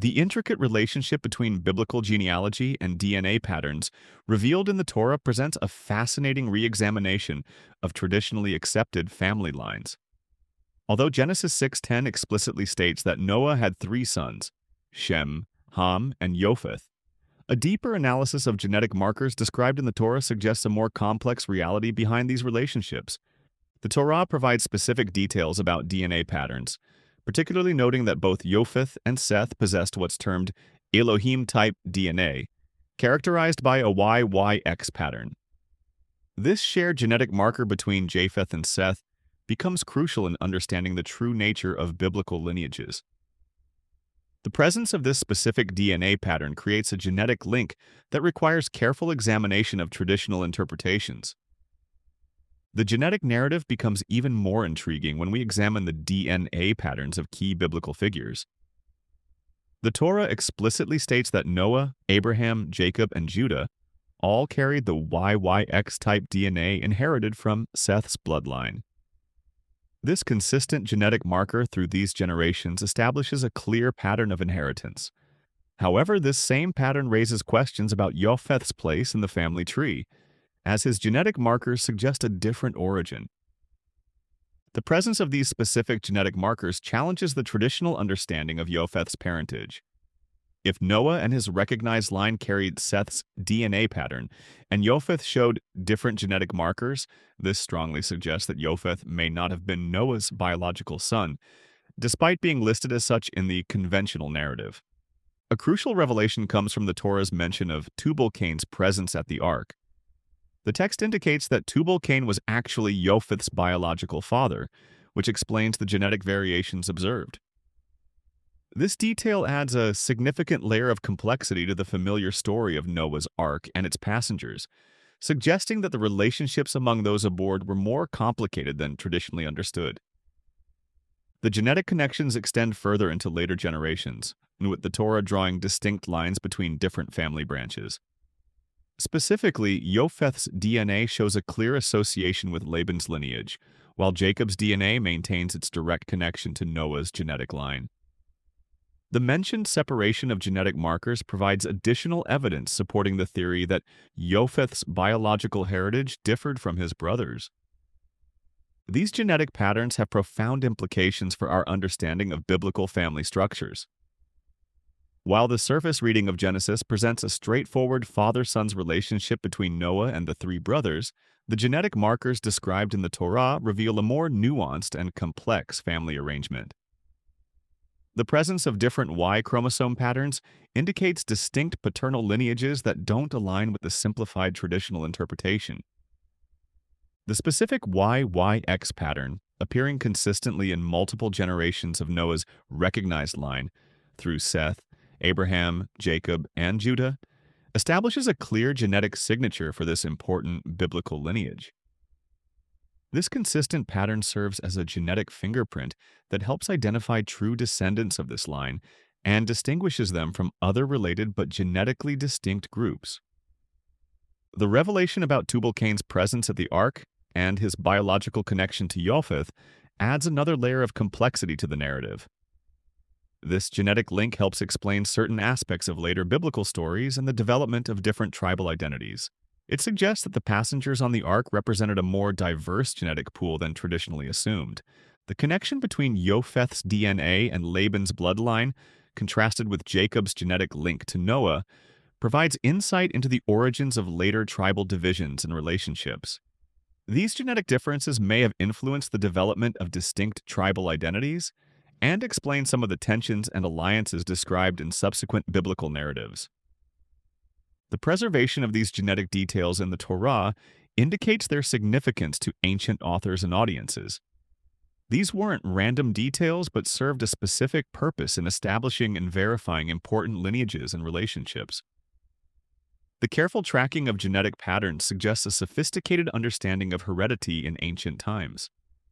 The intricate relationship between biblical genealogy and DNA patterns revealed in the Torah presents a fascinating re-examination of traditionally accepted family lines. Although Genesis 6:10 explicitly states that Noah had three sons, Shem, Ham, and Japheth, a deeper analysis of genetic markers described in the Torah suggests a more complex reality behind these relationships. The Torah provides specific details about DNA patterns, particularly noting that both Japheth and Seth possessed what's termed Elohim-type DNA, characterized by a YYX pattern. This shared genetic marker between Japheth and Seth becomes crucial in understanding the true nature of biblical lineages. The presence of this specific DNA pattern creates a genetic link that requires careful examination of traditional interpretations. The genetic narrative becomes even more intriguing when we examine the DNA patterns of key biblical figures. The Torah explicitly states that Noah, Abraham, Jacob, and Judah all carried the YYX-type DNA inherited from Seth's bloodline. This consistent genetic marker through these generations establishes a clear pattern of inheritance. However, this same pattern raises questions about Japheth's place in the family tree, as his genetic markers suggest a different origin. The presence of these specific genetic markers challenges the traditional understanding of Japheth's parentage. If Noah and his recognized line carried Seth's DNA pattern, and Japheth showed different genetic markers, this strongly suggests that Japheth may not have been Noah's biological son, despite being listed as such in the conventional narrative. A crucial revelation comes from the Torah's mention of Tubal-Cain's presence at the ark. The text indicates that Tubal-Cain was actually Japheth's biological father, which explains the genetic variations observed. This detail adds a significant layer of complexity to the familiar story of Noah's Ark and its passengers, suggesting that the relationships among those aboard were more complicated than traditionally understood. The genetic connections extend further into later generations, with the Torah drawing distinct lines between different family branches. Specifically, Japheth's DNA shows a clear association with Laban's lineage, while Jacob's DNA maintains its direct connection to Noah's genetic line. The mentioned separation of genetic markers provides additional evidence supporting the theory that Japheth's biological heritage differed from his brothers. These genetic patterns have profound implications for our understanding of biblical family structures. While the surface reading of Genesis presents a straightforward father-son's relationship between Noah and the three brothers, the genetic markers described in the Torah reveal a more nuanced and complex family arrangement. The presence of different Y chromosome patterns indicates distinct paternal lineages that don't align with the simplified traditional interpretation. The specific YYX pattern, appearing consistently in multiple generations of Noah's recognized line through Seth, Abraham, Jacob, and Judah, establishes a clear genetic signature for this important biblical lineage. This consistent pattern serves as a genetic fingerprint that helps identify true descendants of this line and distinguishes them from other related but genetically distinct groups. The revelation about Tubal-Cain's presence at the ark and his biological connection to Japheth adds another layer of complexity to the narrative. This genetic link helps explain certain aspects of later biblical stories and the development of different tribal identities. It suggests that the passengers on the ark represented a more diverse genetic pool than traditionally assumed. The connection between Japheth's DNA and Laban's bloodline, contrasted with Jacob's genetic link to Noah, provides insight into the origins of later tribal divisions and relationships. These genetic differences may have influenced the development of distinct tribal identities and explain some of the tensions and alliances described in subsequent biblical narratives. The preservation of these genetic details in the Torah indicates their significance to ancient authors and audiences. These weren't random details, but served a specific purpose in establishing and verifying important lineages and relationships. The careful tracking of genetic patterns suggests a sophisticated understanding of heredity in ancient times.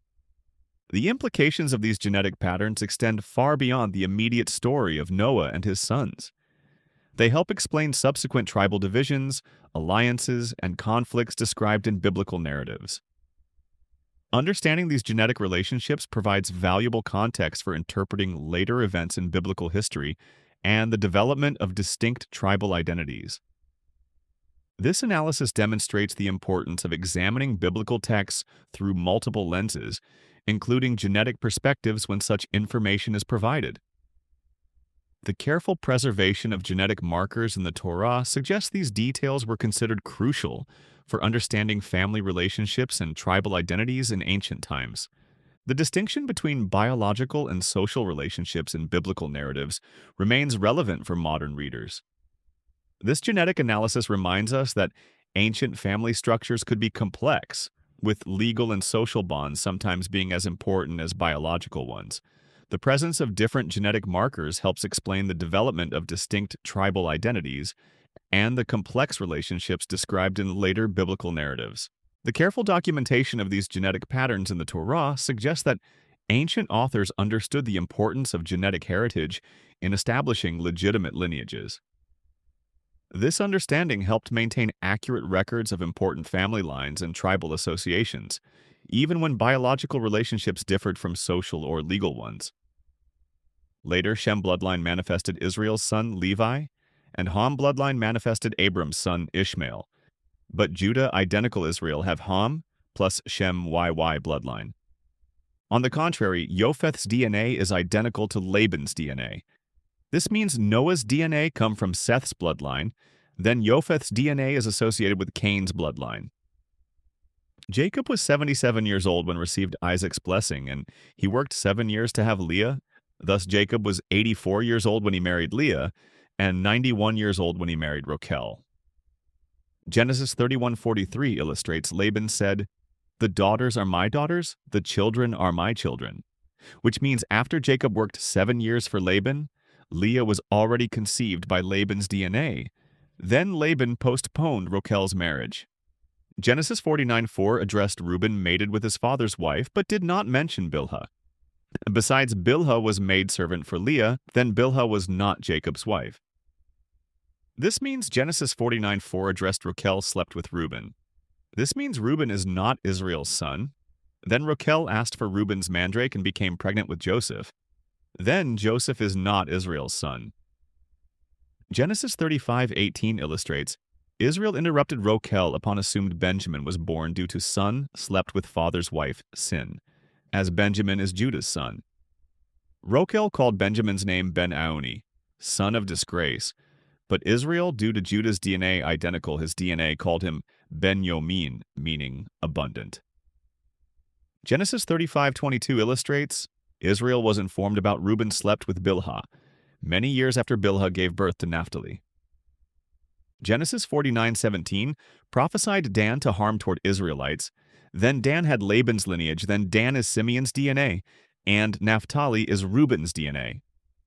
The implications of these genetic patterns extend far beyond the immediate story of Noah and his sons. They help explain subsequent tribal divisions, alliances, and conflicts described in biblical narratives. Understanding these genetic relationships provides valuable context for interpreting later events in biblical history and the development of distinct tribal identities. This analysis demonstrates the importance of examining biblical texts through multiple lenses, including genetic perspectives when such information is provided. The careful preservation of genetic markers in the Torah suggests these details were considered crucial for understanding family relationships and tribal identities in ancient times. The distinction between biological and social relationships in biblical narratives remains relevant for modern readers. This genetic analysis reminds us that ancient family structures could be complex, with legal and social bonds sometimes being as important as biological ones. The presence of different genetic markers helps explain the development of distinct tribal identities and the complex relationships described in later biblical narratives. The careful documentation of these genetic patterns in the Torah suggests that ancient authors understood the importance of genetic heritage in establishing legitimate lineages. This understanding helped maintain accurate records of important family lines and tribal associations, even when biological relationships differed from social or legal ones. Later, Shem bloodline manifested Israel's son Levi, and Ham bloodline manifested Abram's son Ishmael. But Judah identical Israel have Ham plus Shem YY bloodline. On the contrary, Yofeth's DNA is identical to Laban's DNA. This means Noah's DNA come from Seth's bloodline, then Yofeth's DNA is associated with Cain's bloodline. Jacob was 77 years old when received Isaac's blessing, and he worked 7 years to have Leah. Thus, Jacob was 84 years old when he married Leah, and 91 years old when he married Rachel. Genesis 31:43 illustrates Laban said, "The daughters are my daughters, the children are my children," which means after Jacob worked 7 years for Laban, Leah was already conceived by Laban's DNA. Then Laban postponed Rachel's marriage. Genesis 49:4 addressed Reuben mated with his father's wife, but did not mention Bilhah. Besides, Bilhah was maidservant for Leah, then Bilhah was not Jacob's wife. This means Genesis 49:4 addressed Rachel slept with Reuben. This means Reuben is not Israel's son. Then Rachel asked for Reuben's mandrake and became pregnant with Joseph. Then Joseph is not Israel's son. Genesis 35:18 illustrates, Israel interrupted Rachel upon assumed Benjamin was born due to son slept with father's wife, sin, as Benjamin is Judah's son. Rachel called Benjamin's name Ben-Aoni, son of disgrace, but Israel, due to Judah's DNA identical his DNA, called him Ben-Yomin, meaning abundant. Genesis 35:22 illustrates, Israel was informed about Reuben slept with Bilhah, many years after Bilhah gave birth to Naphtali. Genesis 49:17 prophesied Dan to harm toward Israelites. Then Dan had Laban's lineage, then Dan is Simeon's DNA, and Naphtali is Reuben's DNA.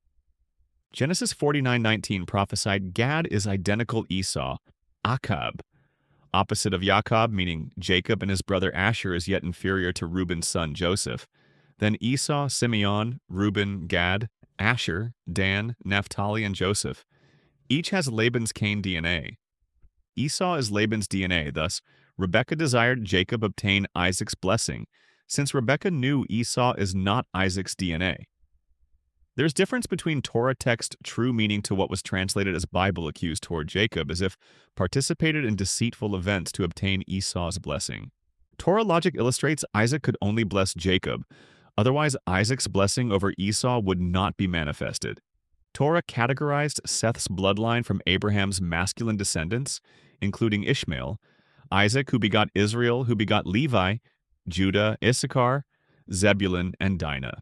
Genesis 49:19 prophesied Gad is identical Esau, Achab, opposite of Jacob, meaning Jacob and his brother Asher is yet inferior to Reuben's son Joseph. Then Esau, Simeon, Reuben, Gad, Asher, Dan, Naphtali, and Joseph. Each has Laban's Cain DNA. Esau is Laban's DNA, thus Rebekah desired Jacob obtain Isaac's blessing, since Rebekah knew Esau is not Isaac's DNA. There's difference between Torah text true meaning to what was translated as Bible accused toward Jacob as if participated in deceitful events to obtain Esau's blessing. Torah logic illustrates Isaac could only bless Jacob, otherwise Isaac's blessing over Esau would not be manifested. Torah categorized Seth's bloodline from Abraham's masculine descendants, including Ishmael, Isaac who begot Israel who begot Levi, Judah, Issachar, Zebulun, and Dinah.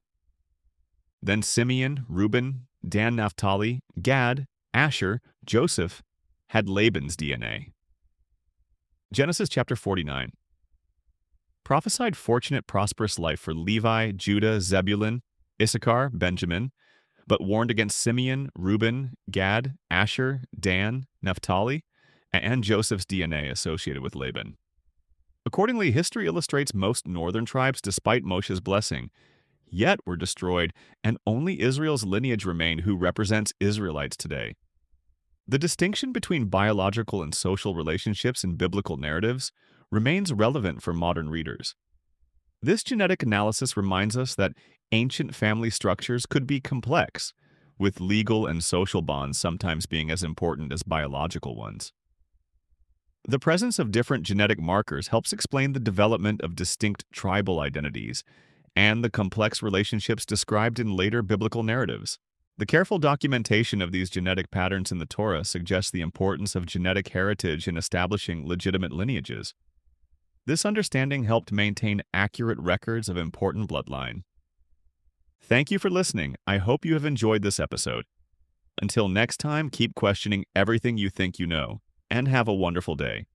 Then Simeon, Reuben, Dan, Naphtali, Gad, Asher, Joseph had Laban's DNA. Genesis chapter 49 prophesied fortunate, prosperous life for Levi, Judah, Zebulun, Issachar, Benjamin, but warned against Simeon, Reuben, Gad, Asher, Dan, Naphtali, and Joseph's DNA associated with Laban. Accordingly, history illustrates most northern tribes, despite Moshe's blessing, yet were destroyed, and only Israel's lineage remained who represents Israelites today. The distinction between biological and social relationships in biblical narratives remains relevant for modern readers. This genetic analysis reminds us that ancient family structures could be complex, with legal and social bonds sometimes being as important as biological ones. The presence of different genetic markers helps explain the development of distinct tribal identities and the complex relationships described in later biblical narratives. The careful documentation of these genetic patterns in the Torah suggests the importance of genetic heritage in establishing legitimate lineages. This understanding helped maintain accurate records of important bloodline. Thank you for listening. I hope you have enjoyed this episode. Until next time, keep questioning everything you think you know, and have a wonderful day.